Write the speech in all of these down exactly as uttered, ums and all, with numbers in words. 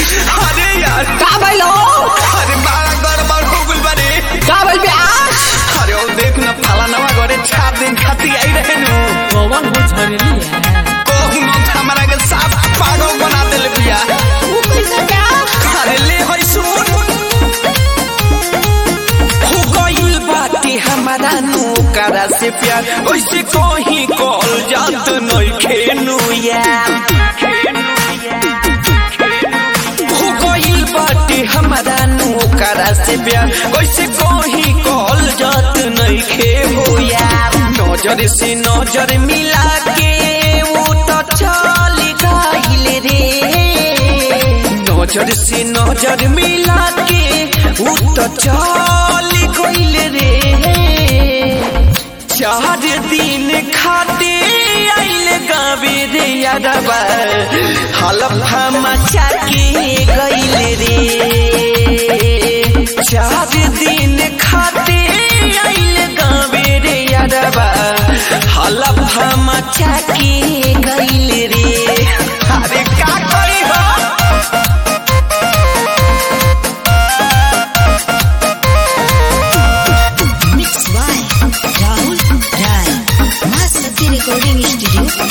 अरे यार का भइलो? अरे बड़ा गड़बड़ हो गइल बारे। का भइल बे आज? अरे ओ देख न फाला नवा घरे चार दिन खातिर आई रहे नु। कौन हो झरेली है? कहू न हमरा के साफ पागल बना देले बिया। वो कैसे क्या? अरे ले होई सुन। हो गइल बाटे हमारा नु करा से प्यार ओइसे कहीं कॉल जात नहीं खेनु यार। हो गइल बाटे हमारा नु करा से प्यार ओइसे कहीं कॉल जात नहीं खे हो यार। नजर से नजर मिला के वो तो चल गइल रे। नजर से नजर मिला के वो तो चल गइल रे। चार दिन खाते आइल गावे रे यारबा हलफा मचा के गइल रे। चार दिन खाते आइल गावे रे यारबा हलफा मचा के गइल रे। अरे का करी हो? रिकॉर्डिंग स्टूडियो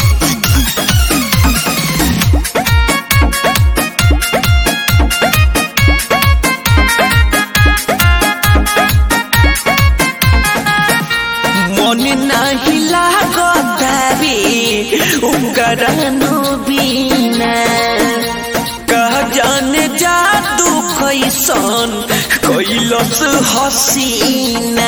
मन नहीं लागतावे उकरनो बिना। कह जाने जादू कैसन कैलस हसीना।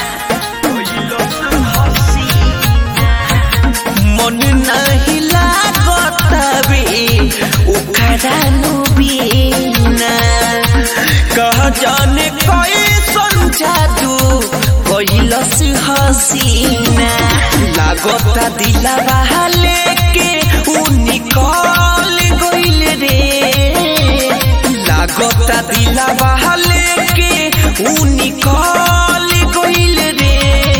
मन नहीं लागतावे उकरनो बिना। कह जाने कैसन जादू कैलस हसीना। लागता दिलवा लेके उ निकल गइल रे। लागता दिलवा लेके उ निकल गइल रे।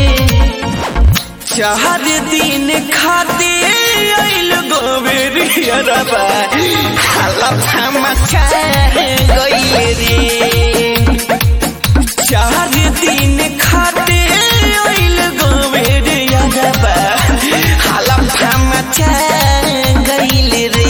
चार दिन खाते आइल गोवे रे यारबा हलफा मचा गइल रे। चार दिन खाते आइल गोवे रे यारबा हलफा मचा गइल रे।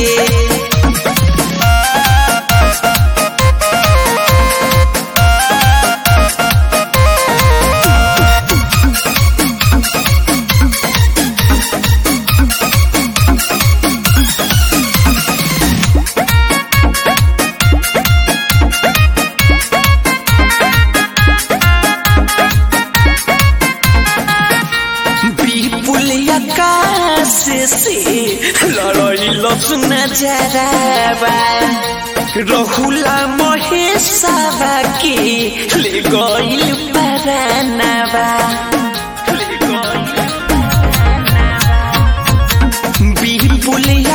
आकाश से लड़ैलस नजरबा रहुला महेशवा के ले गइल परानवा। विपुल